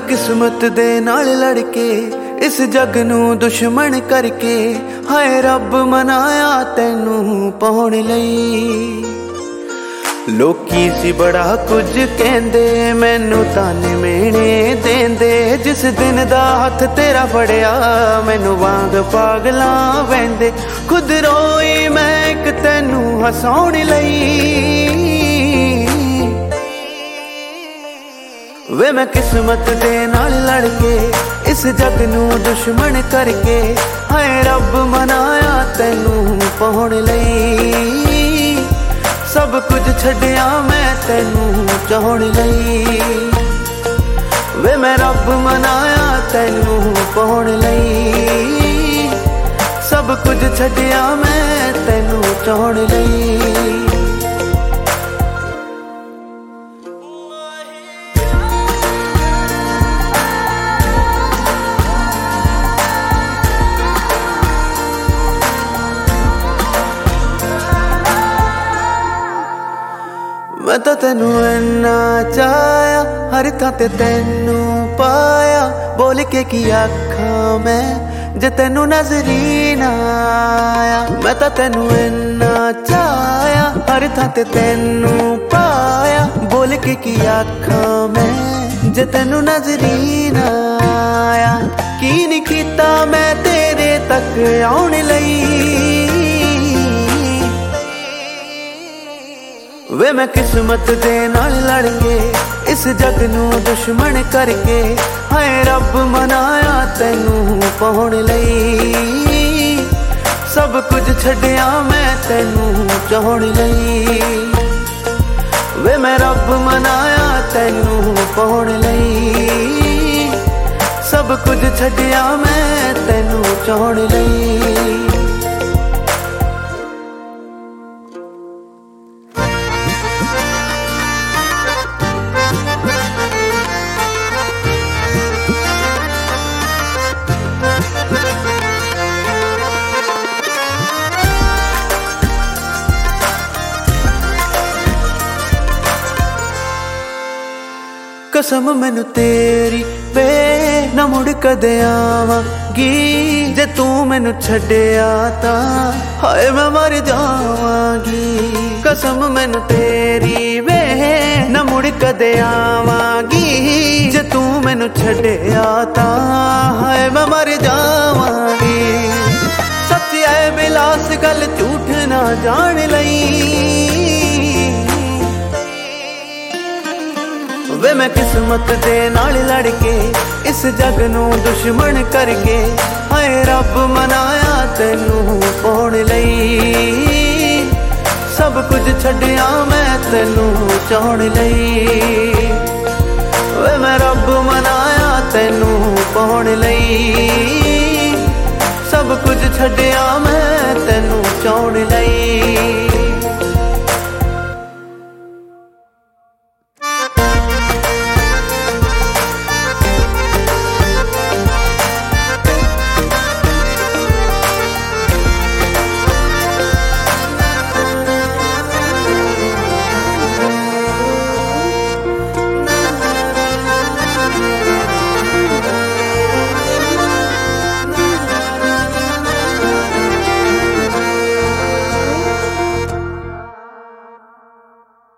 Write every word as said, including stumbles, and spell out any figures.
किस्मत दे नाल लड़के इस जग नू दुश्मन करके हाय रब मनाया तैनू पाउण लई। लोकी सी बड़ा कुछ कहंदे मैनू ताने मेने देंदे जिस दिन दा हथ तेरा फड़िया मैनू वांग पागलां वैंदे। खुद रोई मैं इक तैनू हसाउण लई वे मैं किस्मत दे नाल लड़के इस जग नू दुश्मन करके हाय रब मनाया तैनू पाउण लई। सब कुछ छड्डिया मैं तैनू चाहण लई वे मैं रब मनाया तैनू पाउण लई। सब कुछ छड्डिया मैं तैनू चाहण लई। मैं तो तेनू इन्ना चाया हर थां ते तेनू पाया बोल के की आखां मैं जे तेनू नजरी ना आया। मैं तो तेनू इन्ना चाया हर थां ते तेनू पाया बोल के की आखां मैं जे तेनू नजरी ना आया। की नहीं कीता मैं तेरे तक आउण लई वे मैं किस्मत दे नाल लड़के इस जग नू दुश्मन करके हाय रब मनाया तैनू पाउण लई। सब कुछ छड्डिया मैं तैनू चाहण लई वे मैं रब मनाया तैनू पाउण लई। सब कुछ छड्डिया मैं तैनू चाहण लई। कसम मैनू तेरी वे ना मुड़ कदे आवांगी जे तू मैनू छड्डिया तां हाय मैं मर जावांगी। कसम मैनू तेरी वे ना मुड़ कदे आवांगी जे तू मैनू छड्डिया तां हाय मैं मर जावांगी। सच है बिलास गल झूठ ना जान लई वे मैं किस्मत दे नाल लड़के इस जग नू दुश्मन करके हाय रब मनाया तैनू पाउण लई। सब कुछ छड्डिया मैं तैनू चाहण लई वे मैं रब मनाया तैनू पाउण लई। सब कुछ छड्डिया मैं तैनू चाहण लई।